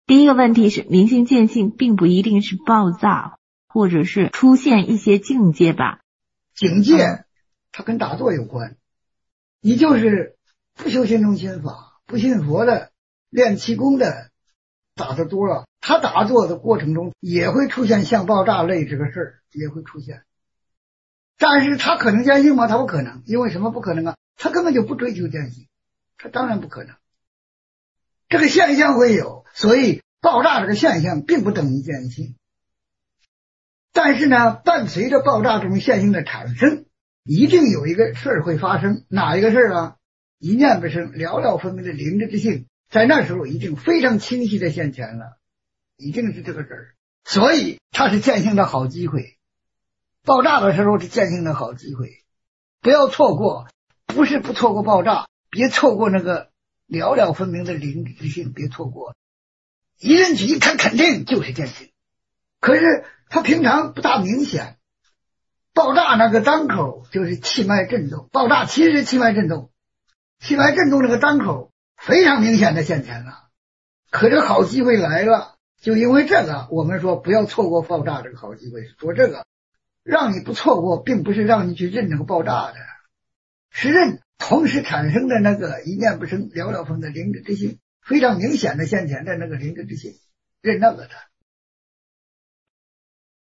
第一个问题是，明心见性并不一定是暴躁，或者是出现一些境界吧？ 境界它跟打坐有关，你就是不修心中心法，不信佛的，练气功的，打得多了，他打坐的过程中也会出现像爆炸类这个事儿，也会出现。但是他可能见性吗？他不可能，因为什么不可能啊？他根本就不追求见性，他当然不可能。这个现象会有，所以爆炸这个现象并不等于见性。但是呢，伴随着爆炸这种现象的产生，一定有一个事儿会发生。哪一个事儿啊？一念不生，了了分明的灵之性，在那时候已经非常清晰的现前了，一定是这个事儿。所以它是见性的好机会，爆炸的时候是见性的好机会，不要错过。不是不错过爆炸，别错过那个了了分明的灵之性，别错过。一认举一看，肯定就是见性，可是它平常不大明显。爆炸那个当口就是气脉震动，爆炸其实是气脉震动，气脉震动那个当口非常明显的现前了。可这个好机会来了，就因为这个，我们说不要错过爆炸这个好机会。说这个让你不错过，并不是让你去认那个爆炸的，是认同时产生的那个一念不生了了分的灵之之性，非常明显的现前的那个灵之之性，认那个的。